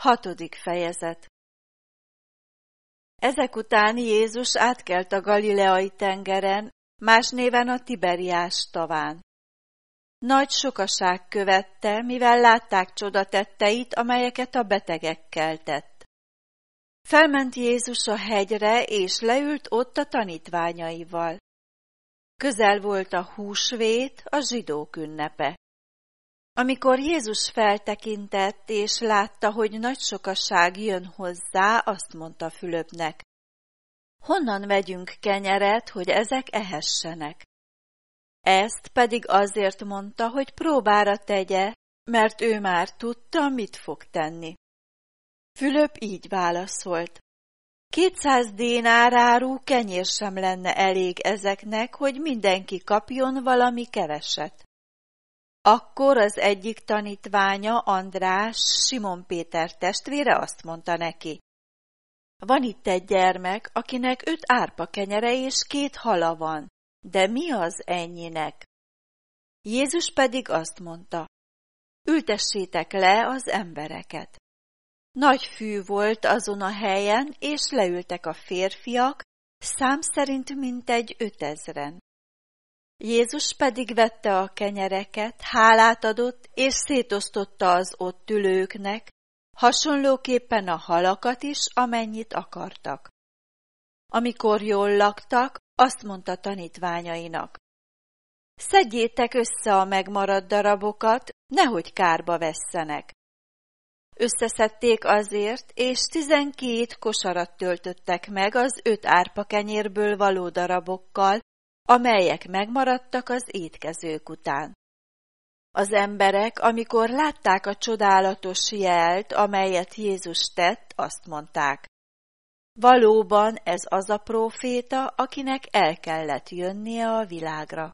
6. Ezek után Jézus átkelt a Galileai tengeren, más néven a Tiberiás taván. Nagy sokaság követte, mivel látták csodatetteit, amelyeket a betegekkel tett. Felment Jézus a hegyre, és leült ott a tanítványaival. Közel volt a húsvét, a zsidók ünnepe. Amikor Jézus feltekintett, és látta, hogy nagy sokaság jön hozzá, azt mondta Fülöpnek: honnan vegyünk kenyeret, hogy ezek ehessenek? Ezt pedig azért mondta, hogy próbára tegye, mert ő már tudta, mit fog tenni. Fülöp így válaszolt: 200 dénár áru kenyér sem lenne elég ezeknek, hogy mindenki kapjon valami keveset. Akkor az egyik tanítványa, András, Simon Péter testvére azt mondta neki: van itt egy gyermek, akinek 5 árpa kenyere és 2 hala van, de mi az ennyinek? Jézus pedig azt mondta: ültessétek le az embereket. Nagy fű volt azon a helyen, és leültek a férfiak, szám szerint mintegy 5000-en. Jézus pedig vette a kenyereket, hálát adott, és szétosztotta az ott ülőknek, hasonlóképpen a halakat is, amennyit akartak. Amikor jól laktak, azt mondta tanítványainak: szedjétek össze a megmaradt darabokat, nehogy kárba vesszenek. Összeszedték azért, és 12 kosarat töltöttek meg az 5 árpa kenyérből való darabokkal, amelyek megmaradtak az étkezők után. Az emberek, amikor látták a csodálatos jelt, amelyet Jézus tett, azt mondták: valóban ez az a próféta, akinek el kellett jönnie a világra.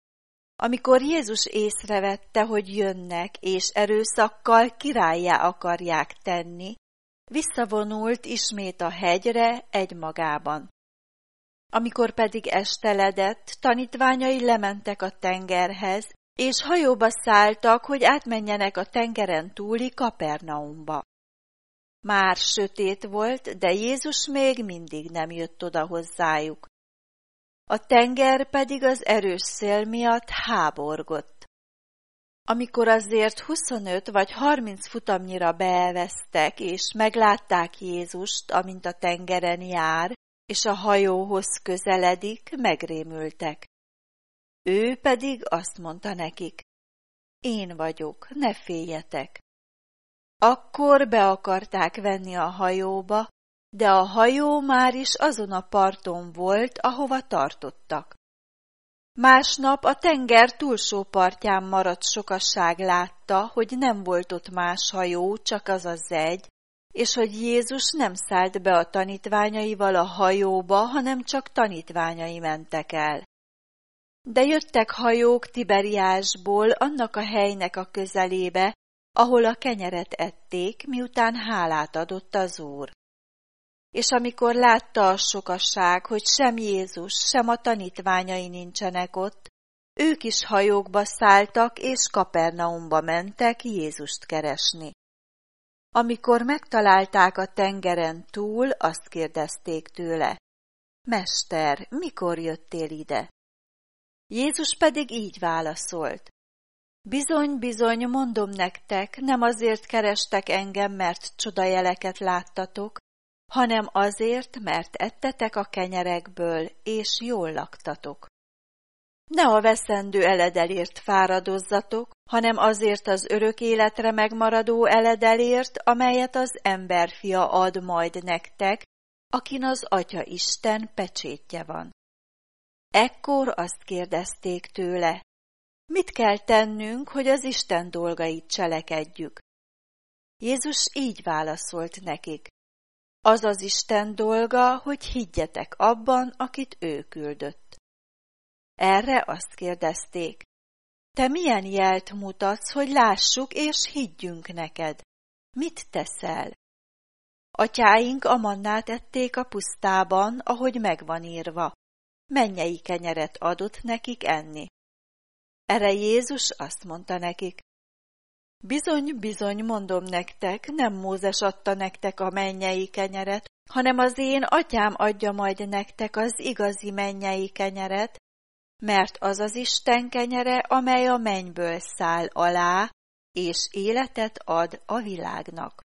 Amikor Jézus észrevette, hogy jönnek, és erőszakkal királlyá akarják tenni, visszavonult ismét a hegyre egymagában. Amikor pedig esteledett, tanítványai lementek a tengerhez, és hajóba szálltak, hogy átmenjenek a tengeren túli Kapernaumba. Már sötét volt, de Jézus még mindig nem jött oda hozzájuk. A tenger pedig az erős szél miatt háborgott. Amikor azért 25 vagy 30 futamnyira beelveztek, és meglátták Jézust, amint a tengeren jár, és a hajóhoz közeledik, megrémültek. Ő pedig azt mondta nekik: én vagyok, ne féljetek. Akkor be akarták venni a hajóba, de a hajó már is azon a parton volt, ahova tartottak. Másnap a tenger túlsó partján maradt sokaság látta, hogy nem volt ott más hajó, csak az egy, és hogy Jézus nem szállt be a tanítványaival a hajóba, hanem csak tanítványai mentek el. De jöttek hajók Tiberiásból annak a helynek a közelébe, ahol a kenyeret ették, miután hálát adott az Úr. És amikor látta a sokaság, hogy sem Jézus, sem a tanítványai nincsenek ott, ők is hajókba szálltak, és Kapernaumba mentek Jézust keresni. Amikor megtalálták a tengeren túl, azt kérdezték tőle: Mester, mikor jöttél ide? Jézus pedig így válaszolt: bizony, bizony, mondom nektek, nem azért kerestek engem, mert csodajeleket láttatok, hanem azért, mert ettetek a kenyerekből, és jól laktatok. Ne a veszendő eledelért fáradozzatok, hanem azért az örök életre megmaradó eledelért, amelyet az emberfia ad majd nektek, akin az Atya Isten pecsétje van. Ekkor azt kérdezték tőle: mit kell tennünk, hogy az Isten dolgait cselekedjük? Jézus így válaszolt nekik: az az Isten dolga, hogy higgyetek abban, akit ő küldött. Erre azt kérdezték: te milyen jelt mutatsz, hogy lássuk és higgyünk neked? Mit teszel? Atyáink a mannát ették a pusztában, ahogy megvan írva: mennyei kenyeret adott nekik enni. Erre Jézus azt mondta nekik: Bizony, bizony, mondom nektek, nem Mózes adta nektek a mennyei kenyeret, hanem az én atyám adja majd nektek az igazi mennyei kenyeret, mert az az Isten kenyere, amely a mennyből száll alá, és életet ad a világnak.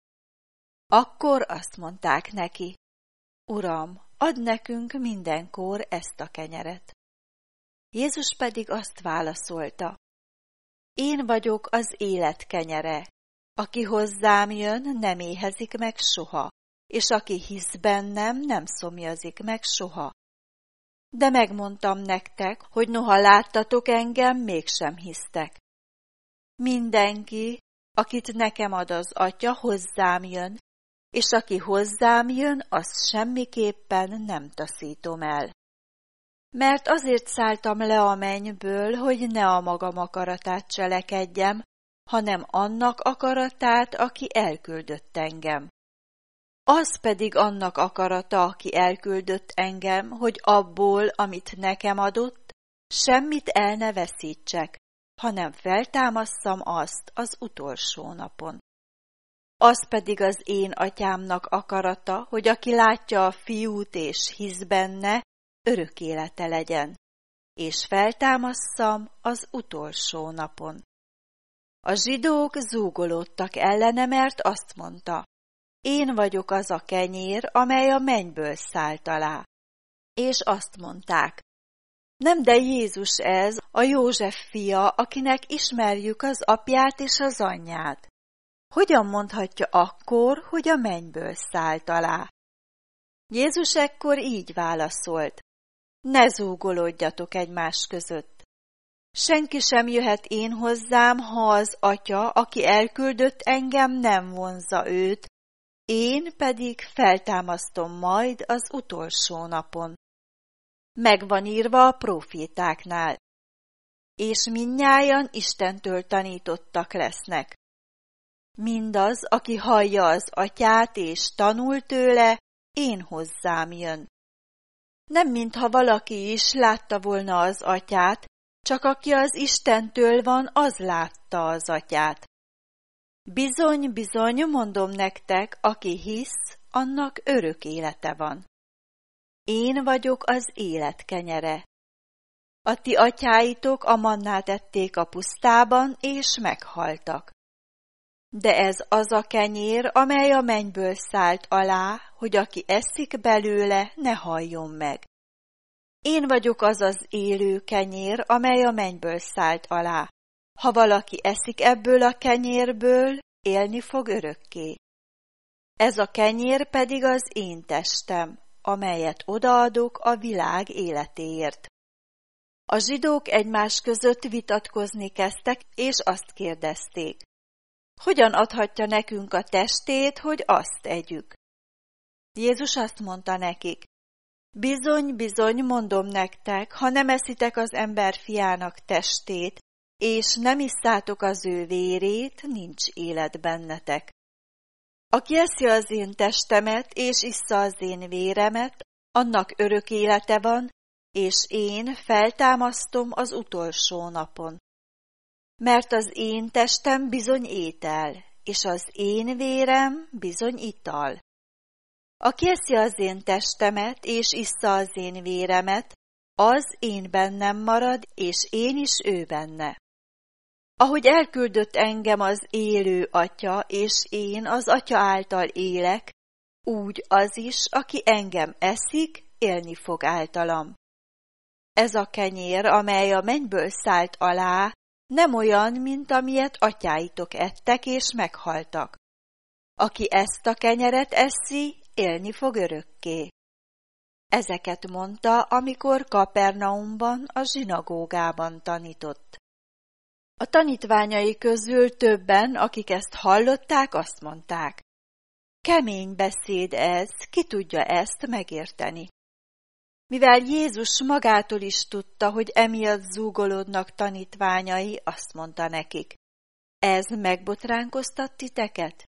Akkor azt mondták neki: Uram, add nekünk mindenkor ezt a kenyeret. Jézus pedig azt válaszolta: Én vagyok az élet kenyere, aki hozzám jön, nem éhezik meg soha, és aki hisz bennem, nem szomjazik meg soha. De megmondtam nektek, hogy noha láttatok engem, mégsem hisztek. Mindenki, akit nekem ad az Atya, hozzám jön, és aki hozzám jön, azt semmiképpen nem taszítom el. Mert azért szálltam le a mennyből, hogy ne a magam akaratát cselekedjem, hanem annak akaratát, aki elküldött engem. Az pedig annak akarata, aki elküldött engem, hogy abból, amit nekem adott, semmit el ne veszítsek, hanem feltámasszam azt az utolsó napon. Az pedig az én atyámnak akarata, hogy aki látja a fiút és hisz benne, örök élete legyen, és feltámasszam az utolsó napon. A zsidók zúgolódtak ellene, mert azt mondta: Én vagyok az a kenyér, amely a mennyből szállt alá. És azt mondták: Nem, de Jézus ez, a József fia, akinek ismerjük az apját és az anyját. Hogyan mondhatja akkor, hogy a mennyből szállt alá? Jézus ekkor így válaszolt: Ne zúgolódjatok egymás között. Senki sem jöhet én hozzám, ha az Atya, aki elküldött engem, nem vonzza őt, én pedig feltámasztom majd az utolsó napon. Megvan írva a prófétáknál: És mindnyájan Istentől tanítottak lesznek. Mindaz, aki hallja az Atyát és tanul tőle, én hozzám jön. Nem mintha valaki is látta volna az Atyát, csak aki az Istentől van, az látta az Atyát. Bizony, bizony, mondom nektek, aki hisz, annak örök élete van. Én vagyok az élet kenyere. A ti atyáitok a mannát ették a pusztában, és meghaltak. De ez az a kenyér, amely a mennyből szállt alá, hogy aki eszik belőle, ne halljon meg. Én vagyok az az élő kenyér, amely a mennyből szállt alá. Ha valaki eszik ebből a kenyérből, élni fog örökké. Ez a kenyér pedig az én testem, amelyet odaadok a világ életéért. A zsidók egymás között vitatkozni kezdtek, és azt kérdezték: Hogyan adhatja nekünk a testét, hogy azt együk? Jézus azt mondta nekik: Bizony, bizony, mondom nektek, ha nem eszitek az ember fiának testét, és nem isszátok az ő vérét, nincs élet bennetek. Aki eszi az én testemet, és issza az én véremet, annak örök élete van, és én feltámasztom az utolsó napon. Mert az én testem bizony étel, és az én vérem bizony ital. Aki eszi az én testemet, és issza az én véremet, az én bennem marad, és én is ő benne. Ahogy elküldött engem az élő Atya, és én az Atya által élek, úgy az is, aki engem eszik, élni fog általam. Ez a kenyér, amely a mennyből szállt alá, nem olyan, mint amilyet atyáitok ettek és meghaltak. Aki ezt a kenyeret eszi, élni fog örökké. Ezeket mondta, amikor Kapernaumban, a zsinagógában tanított. A tanítványai közül többen, akik ezt hallották, azt mondták: Kemény beszéd ez, ki tudja ezt megérteni? Mivel Jézus magától is tudta, hogy emiatt zúgolódnak tanítványai, azt mondta nekik: Ez megbotránkoztat titeket?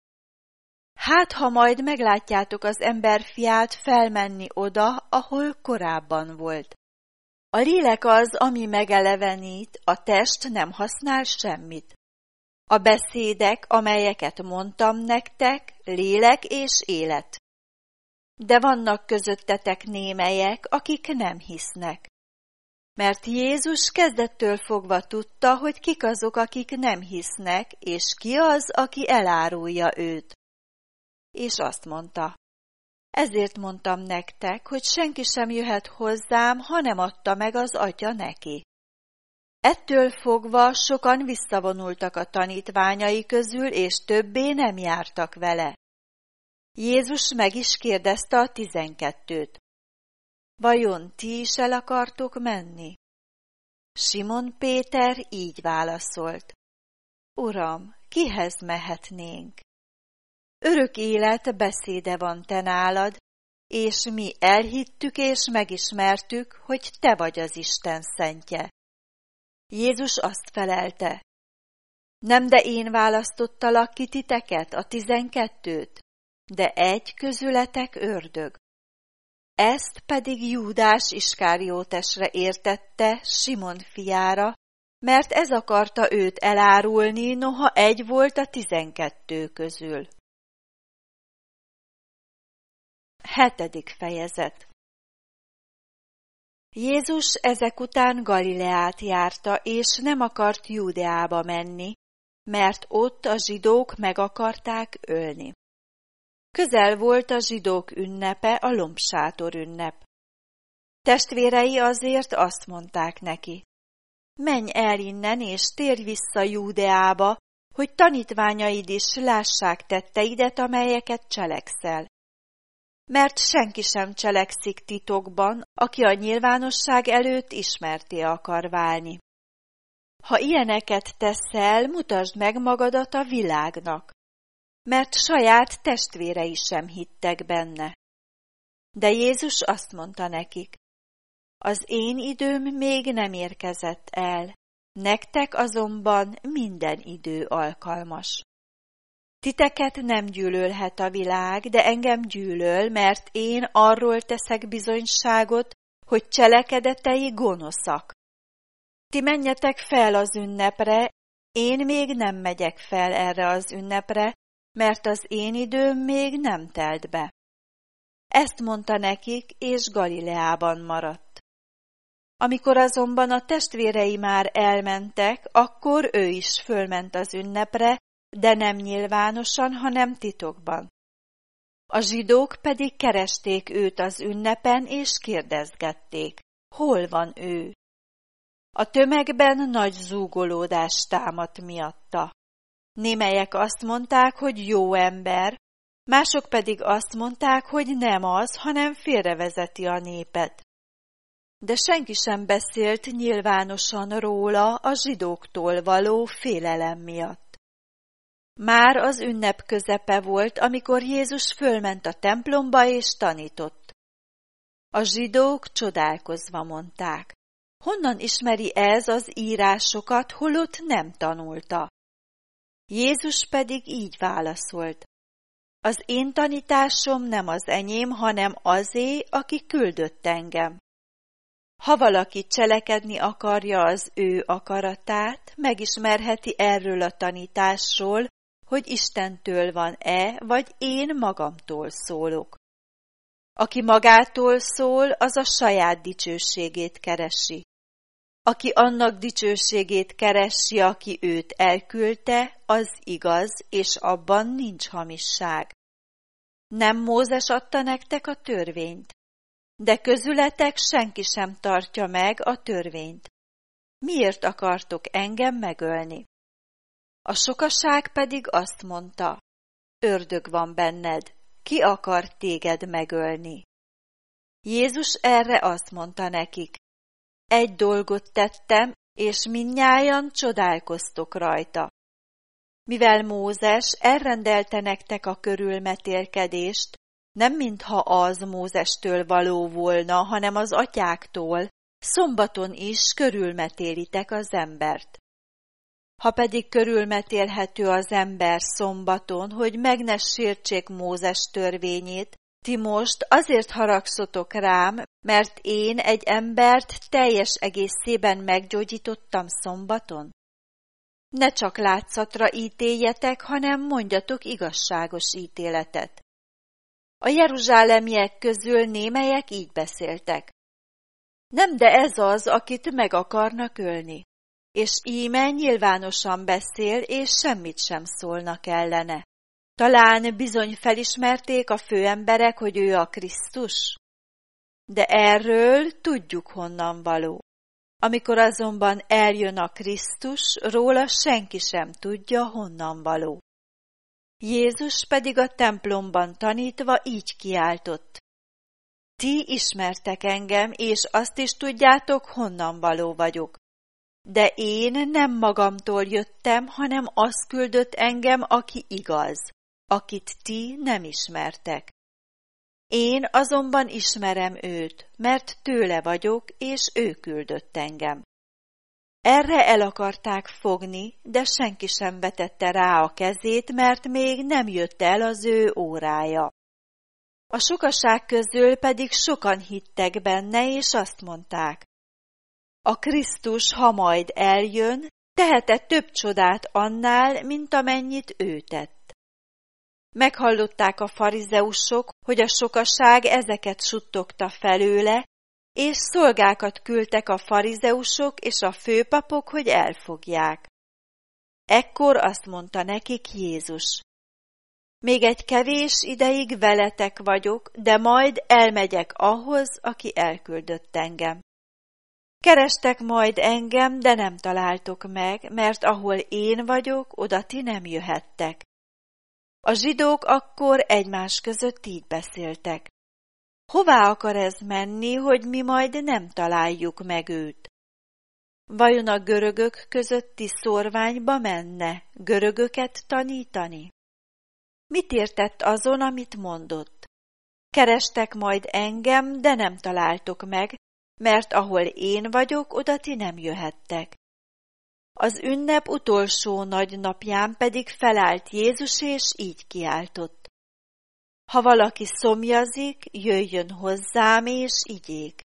Hát, ha majd meglátjátok az emberfiát felmenni oda, ahol korábban volt. A lélek az, ami megelevenít, a test nem használ semmit. A beszédek, amelyeket mondtam nektek, lélek és élet. De vannak közöttetek némelyek, akik nem hisznek. Mert Jézus kezdettől fogva tudta, hogy kik azok, akik nem hisznek, és ki az, aki elárulja őt. És azt mondta: ezért mondtam nektek, hogy senki sem jöhet hozzám, ha nem adta meg az Atya neki. Ettől fogva sokan visszavonultak a tanítványai közül, és többé nem jártak vele. Jézus meg is kérdezte a 12-t: vajon ti is el akartok menni? Simon Péter így válaszolt: Uram, kihez mehetnénk? Örök élet beszéde van te nálad, és mi elhittük és megismertük, hogy te vagy az Isten szentje. Jézus azt felelte: nem de én választottalak ki titeket, a 12-t, de egy közületek ördög. Ezt pedig Júdás Iskáriótesre értette, Simon fiára, mert ez akarta őt elárulni, noha egy volt a 12 közül. 7. fejezet. Jézus ezek után Galileát járta, és nem akart Júdeába menni, mert ott a zsidók meg akarták ölni. Közel volt a zsidók ünnepe, a lombsátor ünnep. Testvérei azért azt mondták neki: menj el innen, és térj vissza Júdeába, hogy tanítványaid is lássák tetteidet, amelyeket cselekszel. Mert senki sem cselekszik titokban, aki a nyilvánosság előtt ismertté akar válni. Ha ilyeneket teszel, mutasd meg magadat a világnak, mert saját testvérei sem hittek benne. De Jézus azt mondta nekik: az én időm még nem érkezett el, nektek azonban minden idő alkalmas. Titeket nem gyűlölhet a világ, de engem gyűlöl, mert én arról teszek bizonyságot, hogy cselekedetei gonoszak. Ti menjetek fel az ünnepre, én még nem megyek fel erre az ünnepre, mert az én időm még nem telt be. Ezt mondta nekik, és Galileában maradt. Amikor azonban a testvérei már elmentek, akkor ő is fölment az ünnepre, de nem nyilvánosan, hanem titokban. A zsidók pedig keresték őt az ünnepen, és kérdezgették: hol van ő? A tömegben nagy zúgolódás támadt miatta. Némelyek azt mondták, hogy jó ember, mások pedig azt mondták, hogy nem az, hanem félrevezeti a népet. De senki sem beszélt nyilvánosan róla a zsidóktól való félelem miatt. Már az ünnep közepe volt, amikor Jézus fölment a templomba és tanított. A zsidók csodálkozva mondták: honnan ismeri ez az írásokat, holott nem tanulta? Jézus pedig így válaszolt: az én tanításom nem az enyém, hanem azé, aki küldött engem. Ha valaki cselekedni akarja az ő akaratát, megismerheti erről a tanításról, hogy Istentől van-e, vagy én magamtól szólok. Aki magától szól, az a saját dicsőségét keresi. Aki annak dicsőségét keresi, aki őt elküldte, az igaz, és abban nincs hamisság. Nem Mózes adta nektek a törvényt, de közületek senki sem tartja meg a törvényt. Miért akartok engem megölni? A sokaság pedig azt mondta: ördög van benned, ki akar téged megölni? Jézus erre azt mondta nekik: egy dolgot tettem, és mindnyájan csodálkoztok rajta. Mivel Mózes elrendelte nektek a körülmetélkedést, nem mintha az Mózestől való volna, hanem az atyáktól, szombaton is körülmetélitek az embert. Ha pedig körülmetélhető az ember szombaton, hogy meg ne sértsék Mózes törvényét, ti most azért haragszotok rám, mert én egy embert teljes egészében meggyógyítottam szombaton? Ne csak látszatra ítéljetek, hanem mondjatok igazságos ítéletet. A jeruzsálemiek közül némelyek így beszéltek. Nem, de ez az, akit meg akarnak ölni, és íme nyilvánosan beszél, és semmit sem szólnak ellene. Talán bizony felismerték a főemberek, hogy ő a Krisztus? De erről tudjuk, honnan való. Amikor azonban eljön a Krisztus, róla senki sem tudja, honnan való. Jézus pedig a templomban tanítva így kiáltott. Ti ismertek engem, és azt is tudjátok, honnan való vagyok. De én nem magamtól jöttem, hanem az küldött engem, aki igaz, akit ti nem ismertek. Én azonban ismerem őt, mert tőle vagyok, és ő küldött engem. Erre el akarták fogni, de senki sem vetette rá a kezét, mert még nem jött el az ő órája. A sokaság közül pedig sokan hittek benne, és azt mondták. A Krisztus, ha majd eljön, tehet-e több csodát annál, mint amennyit ő tett? Meghallották a farizeusok, hogy a sokaság ezeket suttogta felőle, és szolgákat küldtek a farizeusok és a főpapok, hogy elfogják. Ekkor azt mondta nekik Jézus. Még egy kevés ideig veletek vagyok, de majd elmegyek ahhoz, aki elküldött engem. Kerestek majd engem, de nem találtok meg, mert ahol én vagyok, oda ti nem jöhettek. A zsidók akkor egymás között így beszéltek. Hová akar ez menni, hogy mi majd nem találjuk meg őt? Vajon a görögök közötti szórványba menne görögöket tanítani? Mit értett azon, amit mondott? Kerestek majd engem, de nem találtok meg, mert ahol én vagyok, oda ti nem jöhettek. Az ünnep utolsó nagy napján pedig felállt Jézus, és így kiáltott. Ha valaki szomjazik, jöjjön hozzám, és igyék.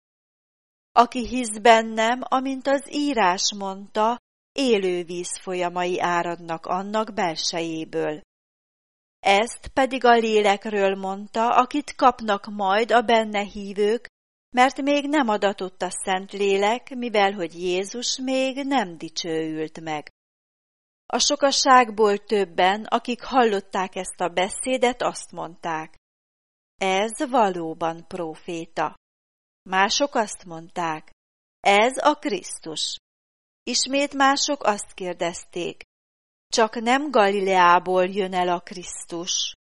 Aki hisz bennem, amint az írás mondta, élő víz folyamai áradnak annak belsejéből. Ezt pedig a lélekről mondta, akit kapnak majd a benne hívők, mert még nem adatott a Szentlélek, mivel hogy Jézus még nem dicsőült meg. A sokaságból többen, akik hallották ezt a beszédet, azt mondták. Ez valóban próféta. Mások azt mondták. Ez a Krisztus. Ismét mások azt kérdezték. Csak nem Galileából jön el a Krisztus.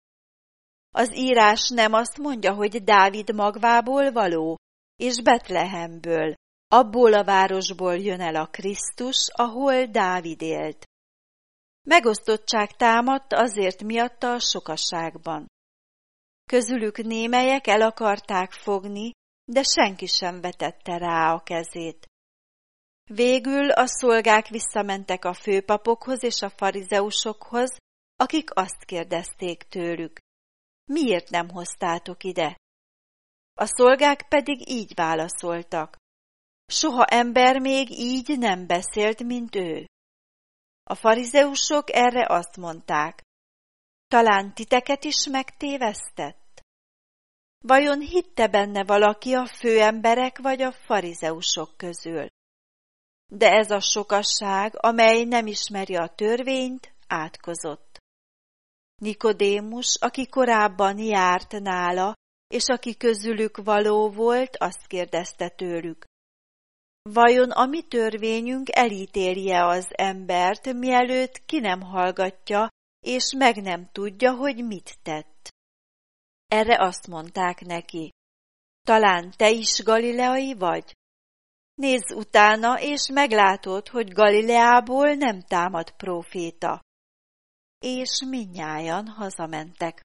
Az írás nem azt mondja, hogy Dávid magvából való, és Betlehemből, abból a városból jön el a Krisztus, ahol Dávid élt. Megosztottság támadt azért miatta a sokaságban. Közülük némelyek el akarták fogni, de senki sem vetette rá a kezét. Végül a szolgák visszamentek a főpapokhoz és a farizeusokhoz, akik azt kérdezték tőlük. Miért nem hoztátok ide? A szolgák pedig így válaszoltak. Soha ember még így nem beszélt, mint ő. A farizeusok erre azt mondták. Talán titeket is megtévesztett? Vajon hitte benne valaki a főemberek vagy a farizeusok közül? De ez a sokasság, amely nem ismeri a törvényt, átkozott. Nikodémus, aki korábban járt nála, és aki közülük való volt, azt kérdezte tőlük. Vajon a mi törvényünk elítélje az embert, mielőtt ki nem hallgatja, és meg nem tudja, hogy mit tett? Erre azt mondták neki. Talán te is galileai vagy? Nézz utána, és meglátod, hogy Galileából nem támad próféta. És mindnyájan hazamentek.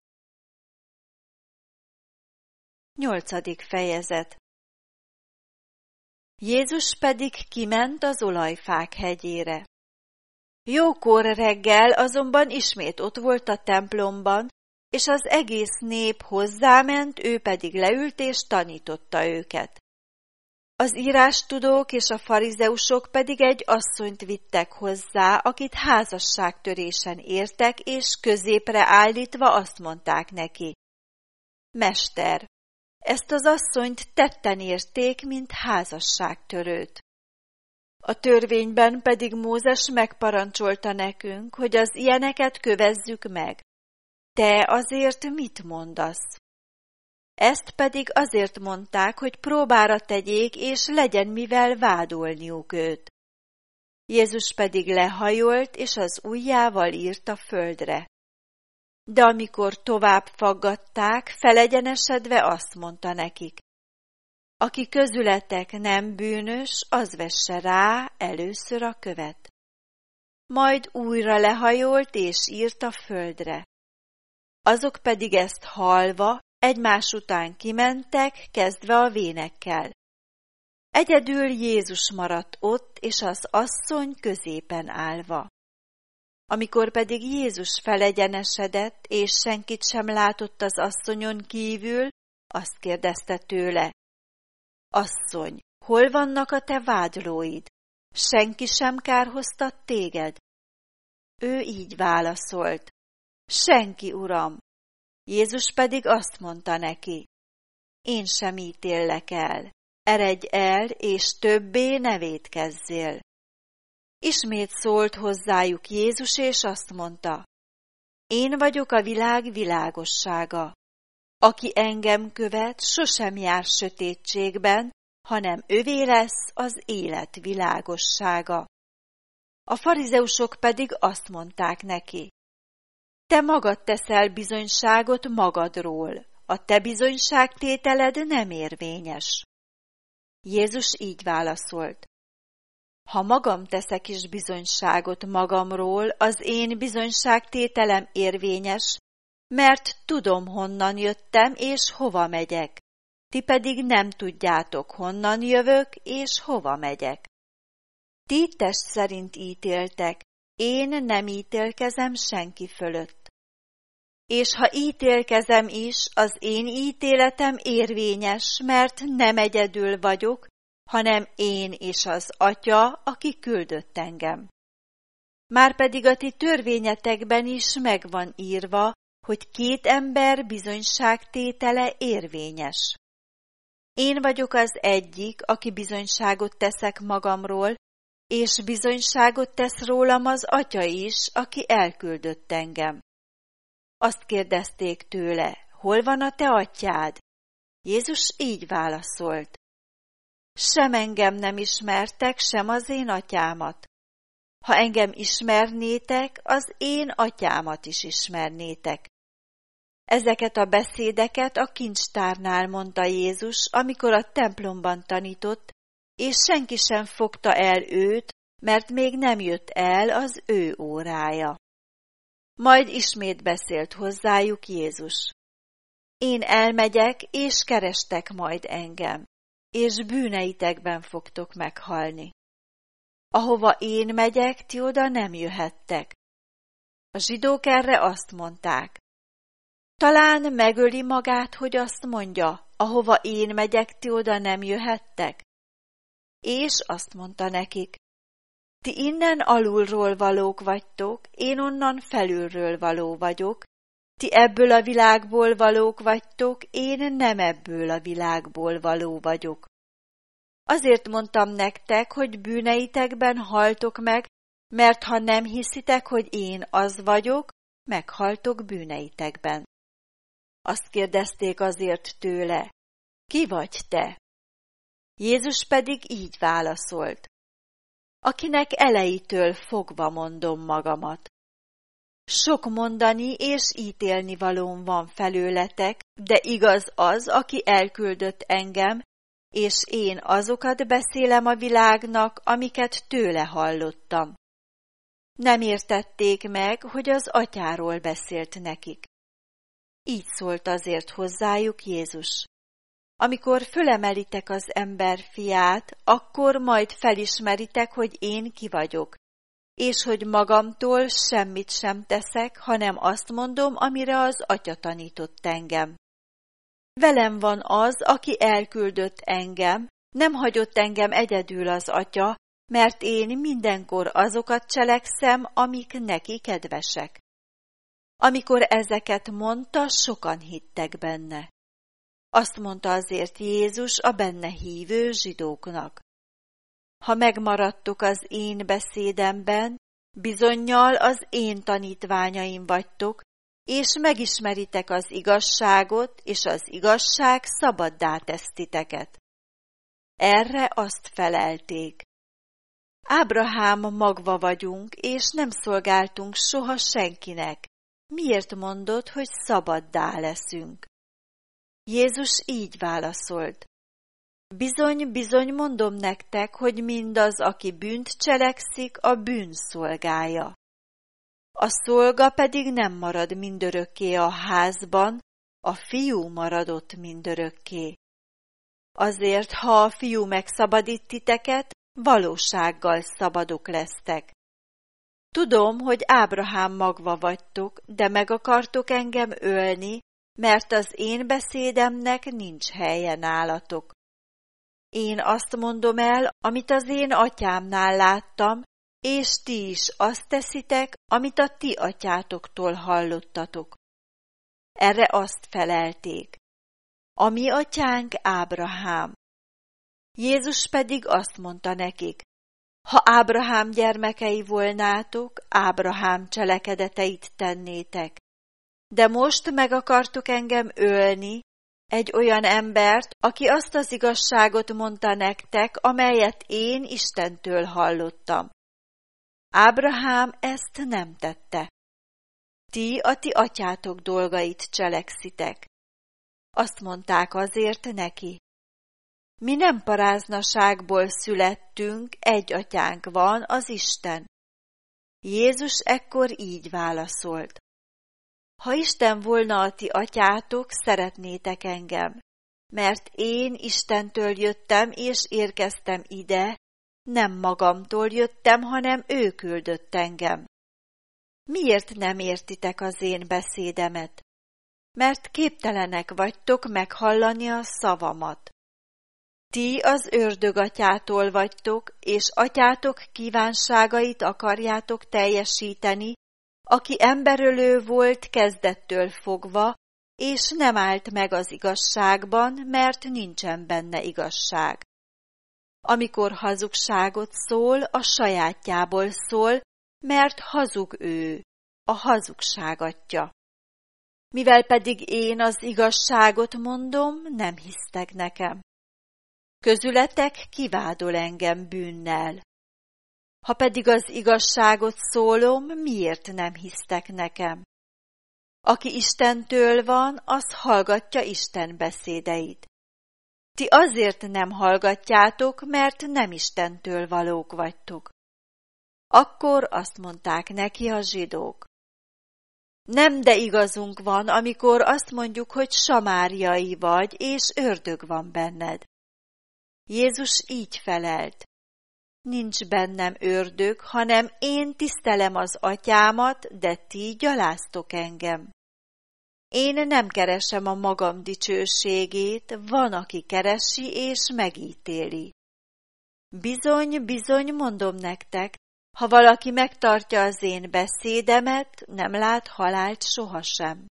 8. fejezet. Jézus pedig kiment az olajfák hegyére. Jókor reggel azonban ismét ott volt a templomban, és az egész nép hozzáment, ő pedig leült és tanította őket. Az írástudók és a farizeusok pedig egy asszonyt vittek hozzá, akit házasságtörésen értek, és középre állítva azt mondták neki: Mester, ezt az asszonyt tetten érték, mint házasságtörőt. A törvényben pedig Mózes megparancsolta nekünk, hogy az ilyeneket kövezzük meg. Te azért mit mondasz? Ezt pedig azért mondták, hogy próbára tegyék, és legyen mivel vádolniuk őt. Jézus pedig lehajolt, és az ujjával írt a földre. De amikor tovább faggatták, felegyenesedve azt mondta nekik: Aki közületek nem bűnös, az vesse rá először a követ. Majd újra lehajolt, és írt a földre. Azok pedig ezt hallva egymás után kimentek, kezdve a vénekkel. Egyedül Jézus maradt ott, és az asszony középen állva. Amikor pedig Jézus felegyenesedett, és senkit sem látott az asszonyon kívül, azt kérdezte tőle: Asszony, hol vannak a te vádlóid? Senki sem kárhoztat téged? Ő így válaszolt: Senki, Uram. Jézus pedig azt mondta neki: Én sem ítéllek el. Eredj el, és többé ne vétkezzél. Ismét szólt hozzájuk Jézus, és azt mondta: Én vagyok a világ világossága. Aki engem követ, sosem jár sötétségben, hanem övé lesz az élet világossága. A farizeusok pedig azt mondták neki: Te magad teszel bizonyságot magadról, a te bizonyságtételed nem érvényes. Jézus így válaszolt: Ha magam teszek is bizonyságot magamról, az én bizonyságtételem érvényes, mert tudom, honnan jöttem és hova megyek. Ti pedig nem tudjátok, honnan jövök és hova megyek. Ti test szerint ítéltek, én nem ítélkezem senki fölött. És ha ítélkezem is, az én ítéletem érvényes, mert nem egyedül vagyok, hanem én és az Atya, aki küldött engem. Márpedig a ti törvényetekben is megvan írva, hogy 2 ember bizonyságtétele érvényes. Én vagyok az egyik, aki bizonyságot teszek magamról, és bizonyságot tesz rólam az Atya is, aki elküldött engem. Azt kérdezték tőle: Hol van a te atyád? Jézus így válaszolt: Sem engem nem ismertek, sem az én atyámat. Ha engem ismernétek, az én atyámat is ismernétek. Ezeket a beszédeket a kincstárnál mondta Jézus, amikor a templomban tanított, és senki sem fogta el őt, mert még nem jött el az ő órája. Majd ismét beszélt hozzájuk Jézus: Én elmegyek, és kerestek majd engem, és bűneitekben fogtok meghalni. Ahova én megyek, ti oda nem jöhettek. A zsidók erre azt mondták: Talán megöli magát, hogy azt mondja: Ahova én megyek, ti oda nem jöhettek? És azt mondta nekik: Ti innen alulról valók vagytok, én onnan felülről való vagyok. Ti ebből a világból valók vagytok, én nem ebből a világból való vagyok. Azért mondtam nektek, hogy bűneitekben haltok meg, mert ha nem hiszitek, hogy én az vagyok, meghaltok bűneitekben. Azt kérdezték azért tőle: Ki vagy te? Jézus pedig így válaszolt: Akinek elejétől fogva mondom magamat. Sok mondani és ítélni valóm van felőletek, de igaz az, aki elküldött engem, és én azokat beszélem a világnak, amiket tőle hallottam. Nem értették meg, hogy az atyáról beszélt nekik. Így szólt azért hozzájuk Jézus: Amikor fölemelitek az ember fiát, akkor majd felismeritek, hogy én ki vagyok, és hogy magamtól semmit sem teszek, hanem azt mondom, amire az Atya tanított engem. Velem van az, aki elküldött engem, Nem hagyott engem egyedül az Atya, mert én mindenkor azokat cselekszem, amik neki kedvesek. Amikor ezeket mondta, sokan hittek benne. Azt mondta azért Jézus a benne hívő zsidóknak: ha megmaradtok az én beszédemben, bizonnyal az én tanítványaim vagytok, és megismeritek az igazságot, és az igazság szabaddá tesz titeket. Erre azt felelték: Ábrahám magva vagyunk, és nem szolgáltunk soha senkinek. Miért mondod, hogy szabaddá leszünk? Jézus így válaszolt: bizony, bizony mondom nektek, hogy mindaz, aki bűnt cselekszik, a bűn szolgája. A szolga pedig nem marad mindörökké a házban, a fiú maradott mindörökké. Azért, ha a fiú megszabadít titeket, valósággal szabadok lesztek. Tudom, hogy Ábrahám magva vagytok, de meg akartok engem ölni, mert az én beszédemnek nincs helye nálatok. Én azt mondom el, amit az én atyámnál láttam, és ti is azt teszitek, amit a ti atyátoktól hallottatok. Erre azt felelték: a mi atyánk Ábrahám. Jézus pedig azt mondta nekik: ha Ábrahám gyermekei volnátok, Ábrahám cselekedeteit tennétek. De most meg akartok engem ölni, egy olyan embert, aki azt az igazságot mondta nektek, amelyet én Istentől hallottam. Ábrahám ezt nem tette. Ti a ti atyátok dolgait cselekszitek. Azt mondták azért neki: mi nem paráznaságból születtünk, egy atyánk van, az Isten. Jézus ekkor így válaszolt: ha Isten volna a ti atyátok, szeretnétek engem, mert én Istentől jöttem és érkeztem ide, nem magamtól jöttem, hanem ő küldött engem. Miért nem értitek az én beszédemet? Mert képtelenek vagytok meghallani a szavamat. Ti az ördögatyától vagytok, és atyátok kívánságait akarjátok teljesíteni, aki emberölő volt kezdettől fogva, és nem állt meg az igazságban, mert nincsen benne igazság. Amikor hazugságot szól, a sajátjából szól, mert hazug ő, a hazugság atya. Mivel pedig én az igazságot mondom, nem hisztek nekem. Közületek kivádol engem bűnnel. Ha pedig az igazságot szólom, miért nem hisztek nekem? Aki Istentől van, az hallgatja Isten beszédeit. Ti azért nem hallgatjátok, mert nem Istentől valók vagytok. Akkor azt mondták neki a zsidók: nem, de igazunk van, amikor azt mondjuk, hogy samáriai vagy, és ördög van benned. Jézus így felelt: nincs bennem ördög, hanem én tisztelem az atyámat, de ti gyaláztok engem. Én nem keresem a magam dicsőségét, van, aki keresi és megítéli. Bizony, bizony, mondom nektek, ha valaki megtartja az én beszédemet, nem lát halált sohasem.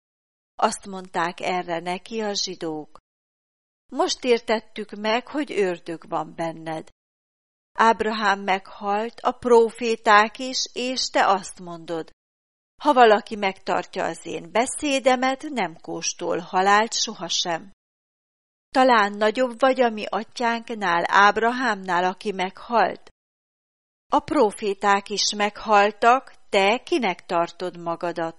Azt mondták erre neki a zsidók: most értettük meg, hogy ördög van benned. Ábrahám meghalt, a próféták is, és te azt mondod: ha valaki megtartja az én beszédemet, nem kóstol halált sohasem. Talán nagyobb vagy a mi atyánknál, Ábrahámnál, aki meghalt? A próféták is meghaltak, te kinek tartod magadat?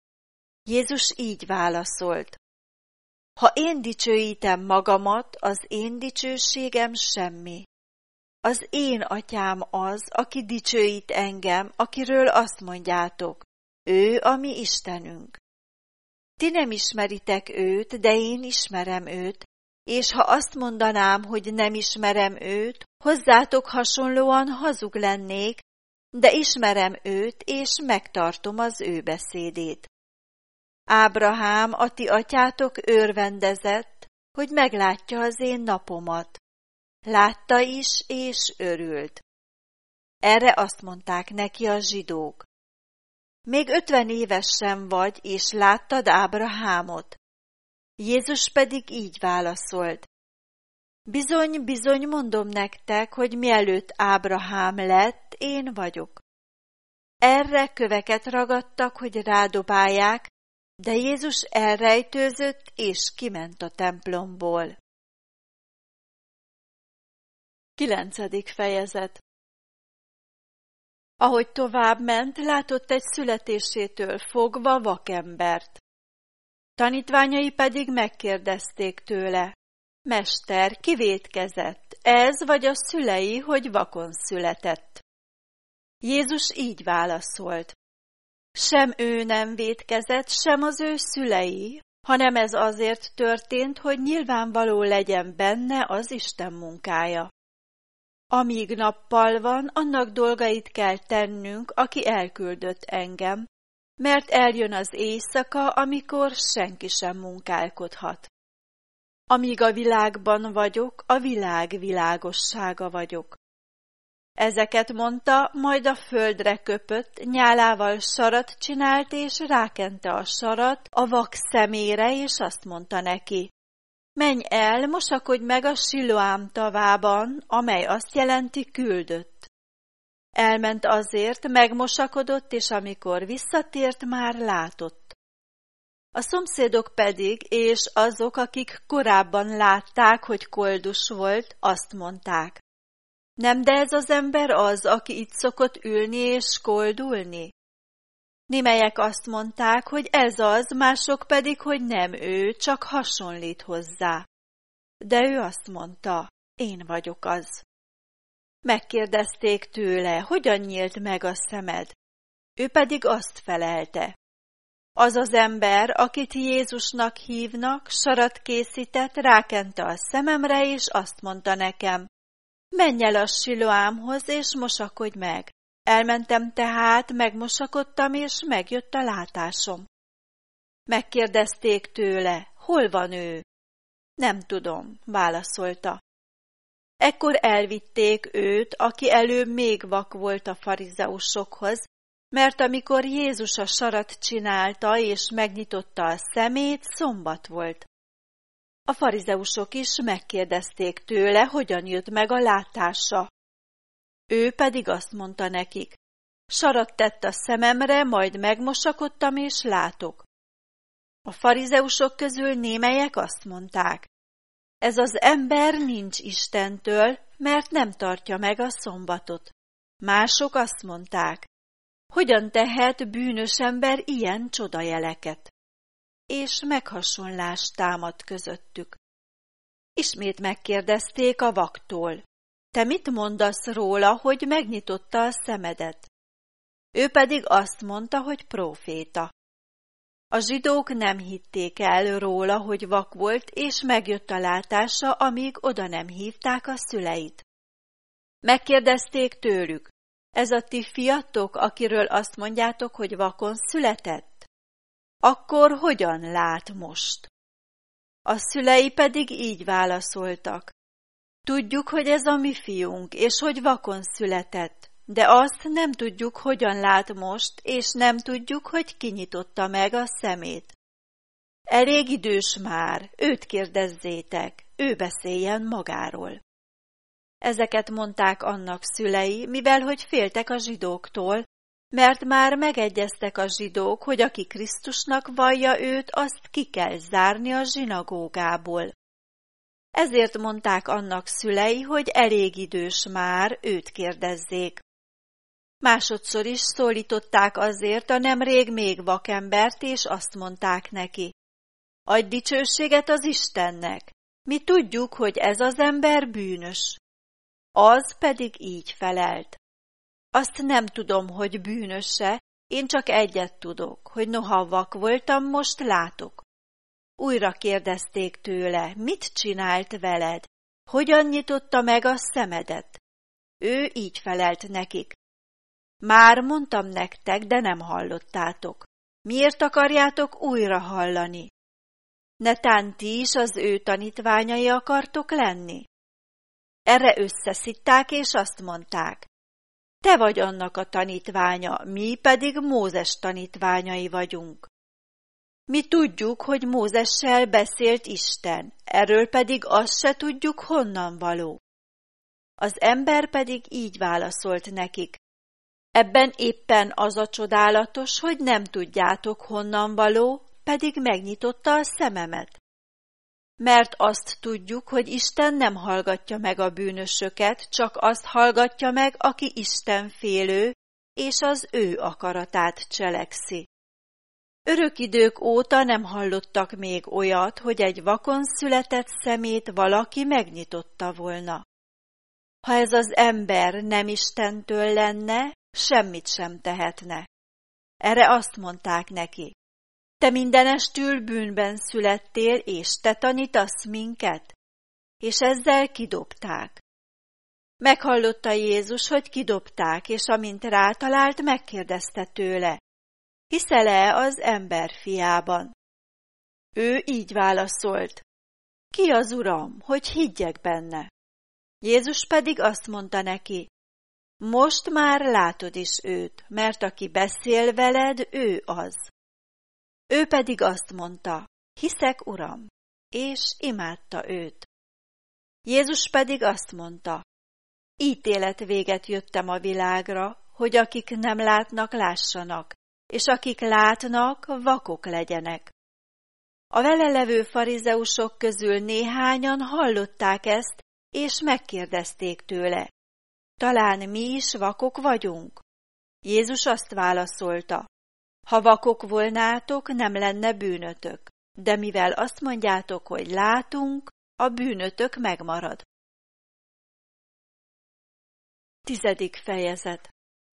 Jézus így válaszolt: ha én dicsőítem magamat, az én dicsőségem semmi. Az én atyám az, aki dicsőít engem, akiről azt mondjátok: ő a mi Istenünk. Ti nem ismeritek őt, de én ismerem őt, és ha azt mondanám, hogy nem ismerem őt, hozzátok hasonlóan hazug lennék, de ismerem őt, és megtartom az ő beszédét. Ábrahám, a ti atyátok örvendezett, hogy meglátja az én napomat. Látta is, és örült. Erre azt mondták neki a zsidók: még 50 éves sem vagy, és láttad Ábrahámot? Jézus pedig így válaszolt: bizony, bizony mondom nektek, hogy mielőtt Ábrahám lett, én vagyok. Erre köveket ragadtak, hogy rádobálják, de Jézus elrejtőzött, és kiment a templomból. 9. fejezet. Ahogy tovább ment, látott egy születésétől fogva vakembert. Tanítványai pedig megkérdezték tőle: Mester, ki vétkezett, ez vagy a szülei, hogy vakon született? Jézus így válaszolt: sem ő nem vétkezett, sem az ő szülei, hanem ez azért történt, hogy nyilvánvaló legyen benne az Isten munkája. Amíg nappal van, annak dolgait kell tennünk, aki elküldött engem, mert eljön az éjszaka, amikor senki sem munkálkodhat. Amíg a világban vagyok, a világ világossága vagyok. Ezeket mondta, majd a földre köpött, nyálával sarat csinált, és rákente a sarat a vak szemére, és azt mondta neki: menj el, mosakodj meg a Siloám tavában, amely azt jelenti küldött. Elment azért, megmosakodott, és amikor visszatért, már látott. A szomszédok pedig, és azok, akik korábban látták, hogy koldus volt, azt mondták: nem, de ez az ember az, aki itt szokott ülni és koldulni? Némelyek azt mondták, hogy ez az, mások pedig, hogy nem ő, csak hasonlít hozzá. De ő azt mondta: én vagyok az. Megkérdezték tőle: hogyan nyílt meg a szemed? Ő pedig azt felelte: az az ember, akit Jézusnak hívnak, sarat készített, rákente a szememre, és azt mondta nekem: menj el a Siloámhoz, és mosakodj meg. Elmentem tehát, megmosakodtam, és megjött a látásom. Megkérdezték tőle: hol van ő? Nem tudom, válaszolta. Ekkor elvitték őt, aki előbb még vak volt, a farizeusokhoz, mert amikor Jézus a sarat csinálta, és megnyitotta a szemét, szombat volt. A farizeusok is megkérdezték tőle, hogyan jött meg a látása. Ő pedig azt mondta nekik: sarat tett a szememre, majd megmosakodtam, és látok. A farizeusok közül némelyek azt mondták: ez az ember nincs Istentől, mert nem tartja meg a szombatot. Mások azt mondták: hogyan tehet bűnös ember ilyen csodajeleket? És meghasonlás támadt közöttük. Ismét megkérdezték a vaktól: te mit mondasz róla, hogy megnyitotta a szemedet? Ő pedig azt mondta, hogy próféta. A zsidók nem hitték el róla, hogy vak volt, és megjött a látása, amíg oda nem hívták a szüleit. Megkérdezték tőlük: ez a ti fiatok, akiről azt mondjátok, hogy vakon született? Akkor hogyan lát most? A szülei pedig így válaszoltak: tudjuk, hogy ez a mi fiunk, és hogy vakon született, de azt nem tudjuk, hogyan lát most, és nem tudjuk, hogy kinyitotta meg a szemét. Elég idős már, őt kérdezzétek, ő beszéljen magáról. Ezeket mondták annak szülei, mivel hogy féltek a zsidóktól, mert már megegyeztek a zsidók, hogy aki Krisztusnak vallja őt, azt ki kell zárni a zsinagógából. Ezért mondták annak szülei, hogy elég idős már, őt kérdezzék. Másodszor is szólították azért a nemrég még vakembert, és azt mondták neki: adj dicsőséget az Istennek, mi tudjuk, hogy ez az ember bűnös. Az pedig így felelt: azt nem tudom, hogy bűnös-e, én csak egyet tudok, hogy noha vak voltam, most látok. Újra kérdezték tőle: mit csinált veled? Hogyan nyitotta meg a szemedet? Ő így felelt nekik: már mondtam nektek, de nem hallottátok. Miért akarjátok újra hallani? Netán ti is az ő tanítványai akartok lenni? Erre összeszitták, és azt mondták: te vagy annak a tanítványa, mi pedig Mózes tanítványai vagyunk. Mi tudjuk, hogy Mózessel beszélt Isten, erről pedig azt se tudjuk, honnan való. Az ember pedig így válaszolt nekik: ebben éppen az a csodálatos, hogy nem tudjátok, honnan való, pedig megnyitotta a szememet. Mert azt tudjuk, hogy Isten nem hallgatja meg a bűnösöket, csak azt hallgatja meg, aki istenfélő, és az ő akaratát cselekszi. Örök idők óta nem hallottak még olyat, hogy egy vakon született szemét valaki megnyitotta volna. Ha ez az ember nem Istentől lenne, semmit sem tehetne. Erre azt mondták neki: te mindenestül bűnben születtél, és te tanítasz minket? És ezzel kidobták. Meghallotta Jézus, hogy kidobták, és amint rátalált, megkérdezte tőle: hiszel-e az ember fiában? Ő így válaszolt: ki az Uram, hogy higgyek benne? Jézus pedig azt mondta neki: most már látod is őt, mert aki beszél veled, ő az. Ő pedig azt mondta: hiszek, Uram, és imádta őt. Jézus pedig azt mondta: ítéletvéget jöttem a világra, hogy akik nem látnak, lássanak, és akik látnak, vakok legyenek. A vele levő farizeusok közül néhányan hallották ezt, és megkérdezték tőle: talán mi is vakok vagyunk? Jézus azt válaszolta: ha vakok volnátok, nem lenne bűnötök, de mivel azt mondjátok, hogy látunk, a bűnötök megmarad. 10. fejezet.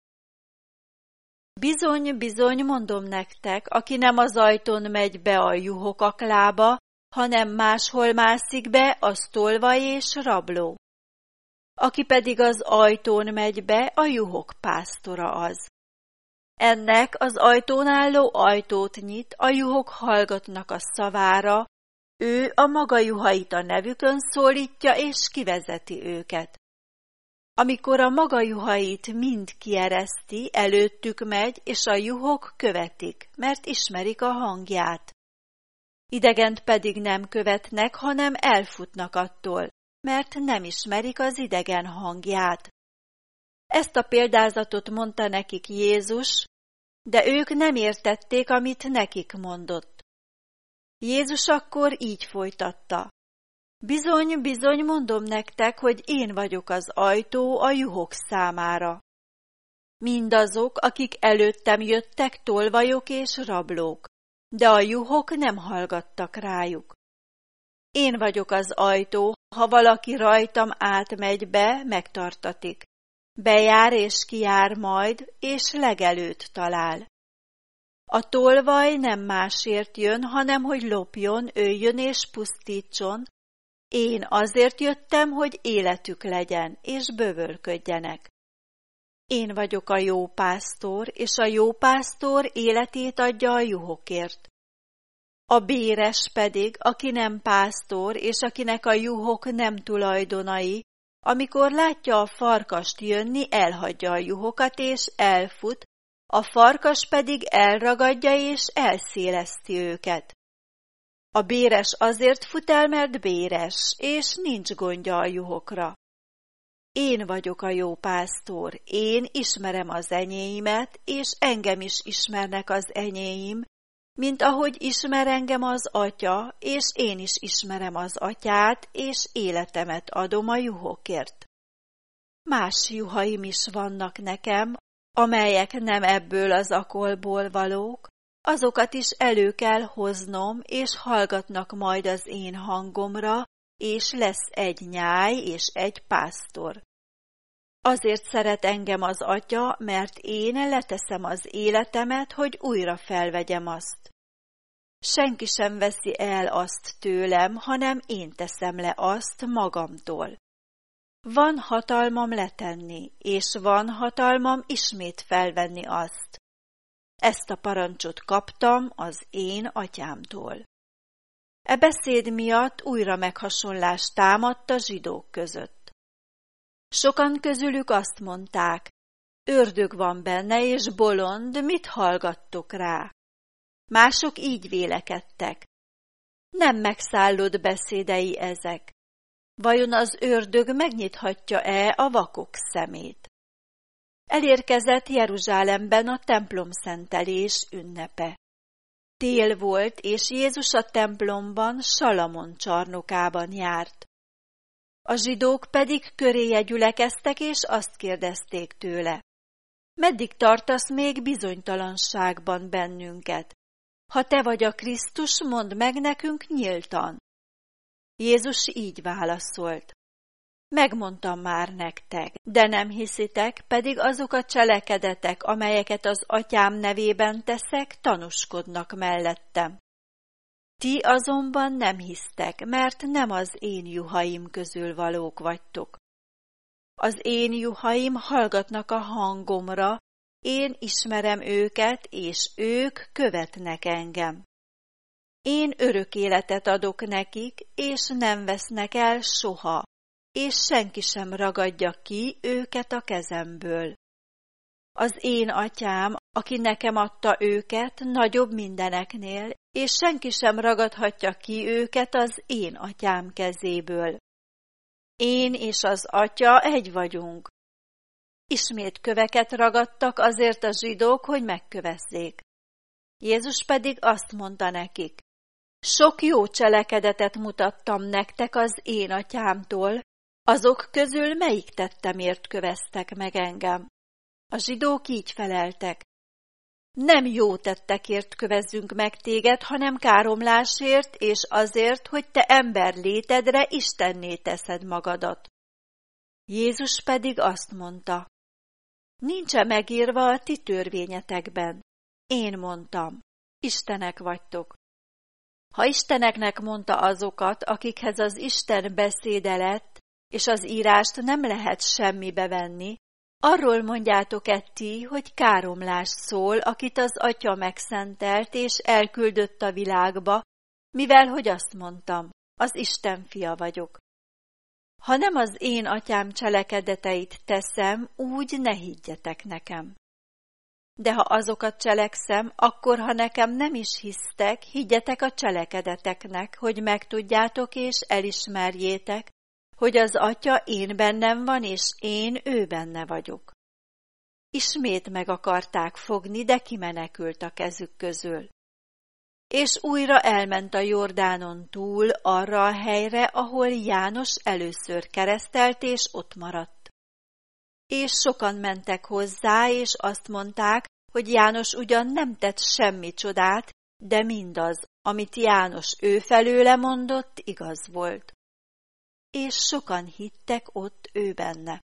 Bizony, bizony, mondom nektek, aki nem az ajtón megy be a juhok aklába, hanem máshol mászik be, az tolvaj és rabló. Aki pedig az ajtón megy be, a juhok pásztora az. Ennek az ajtón álló ajtót nyit, a juhok hallgatnak a szavára, ő a maga juhait a nevükön szólítja, és kivezeti őket. Amikor a maga juhait mind kiereszti, előttük megy, és a juhok követik, mert ismerik a hangját. Idegent pedig nem követnek, hanem elfutnak attól, mert nem ismerik az idegen hangját. Ezt a példázatot mondta nekik Jézus, de ők nem értették, amit nekik mondott. Jézus akkor így folytatta: bizony, bizony, mondom nektek, hogy én vagyok az ajtó a juhok számára. Mindazok, akik előttem jöttek, tolvajok és rablók, de a juhok nem hallgattak rájuk. Én vagyok az ajtó, ha valaki rajtam átmegy be, megtartatik. Bejár és kijár majd, és legelőt talál. A tolvaj nem másért jön, hanem hogy lopjon, öljön és pusztítson. Én azért jöttem, hogy életük legyen, és bővölködjenek. Én vagyok a jó pásztor, és a jó pásztor életét adja a juhokért. A béres pedig, aki nem pásztor, és akinek a juhok nem tulajdonai, amikor látja a farkast jönni, elhagyja a juhokat, és elfut, a farkas pedig elragadja, és elszéleszti őket. A béres azért fut el, mert béres, és nincs gondja a juhokra. Én vagyok a jó pásztor, én ismerem az enyéimet, és engem is ismernek az enyéim, mint ahogy ismer engem az Atya, és én is ismerem az Atyát, és életemet adom a juhokért. Más juhaim is vannak nekem, amelyek nem ebből az akolból valók, azokat is elő kell hoznom, és hallgatnak majd az én hangomra, és lesz egy nyáj és egy pásztor. Azért szeret engem az Atya, mert én leteszem az életemet, hogy újra felvegyem azt. Senki sem veszi el azt tőlem, hanem én teszem le azt magamtól. Van hatalmam letenni, és van hatalmam ismét felvenni azt. Ezt a parancsot kaptam az én atyámtól. E beszéd miatt újra meghasonlás támadt a zsidók között. Sokan közülük azt mondták, ördög van benne és bolond, mit hallgattok rá? Mások így vélekedtek. Nem megszállott beszédei ezek. Vajon az ördög megnyithatja-e a vakok szemét? Elérkezett Jeruzsálemben a templomszentelés ünnepe. Tél volt, és Jézus a templomban, Salamon csarnokában járt. A zsidók pedig köréje gyülekeztek, és azt kérdezték tőle. Meddig tartasz még bizonytalanságban bennünket? Ha te vagy a Krisztus, mondd meg nekünk nyíltan. Jézus így válaszolt. Megmondtam már nektek, de nem hiszitek, pedig azok a cselekedetek, amelyeket az Atyám nevében teszek, tanúskodnak mellettem. Ti azonban nem hisztek, mert nem az én juhaim közül valók vagytok. Az én juhaim hallgatnak a hangomra, én ismerem őket, és ők követnek engem. Én örök életet adok nekik, és nem vesznek el soha, és senki sem ragadja ki őket a kezemből. Az én Atyám, aki nekem adta őket, nagyobb mindeneknél, és senki sem ragadhatja ki őket az én Atyám kezéből. Én és az Atya egy vagyunk. Ismét köveket ragadtak azért a zsidók, hogy megkövezzék. Jézus pedig azt mondta nekik, sok jó cselekedetet mutattam nektek az én Atyámtól, azok közül melyik tettemért köveztek meg engem? A zsidók így feleltek. Nem jó tettekért kövezzünk meg téged, hanem káromlásért, és azért, hogy te ember létedre istenné teszed magadat. Jézus pedig azt mondta, nincs-e megírva a ti törvényetekben? Én mondtam, istenek vagytok. Ha isteneknek mondta azokat, akikhez az Isten beszéde lett, és az írást nem lehet semmibe venni, arról mondjátok-e ti, hogy káromlás szól, akit az Atya megszentelt és elküldött a világba, mivel hogy azt mondtam, az Isten fia vagyok. Ha nem az én Atyám cselekedeteit teszem, úgy ne higgyetek nekem. De ha azokat cselekszem, akkor, ha nekem nem is hisztek, higgyetek a cselekedeteknek, hogy megtudjátok és elismerjétek, hogy az Atya én bennem van, és én ő benne vagyok. Ismét meg akarták fogni, de kimenekült a kezük közül. És újra elment a Jordánon túl arra a helyre, ahol János először keresztelt, és ott maradt. És sokan mentek hozzá, és azt mondták, hogy János ugyan nem tett semmi csodát, de mindaz, amit János ő felőle mondott, igaz volt. És sokan hittek ott ő benne.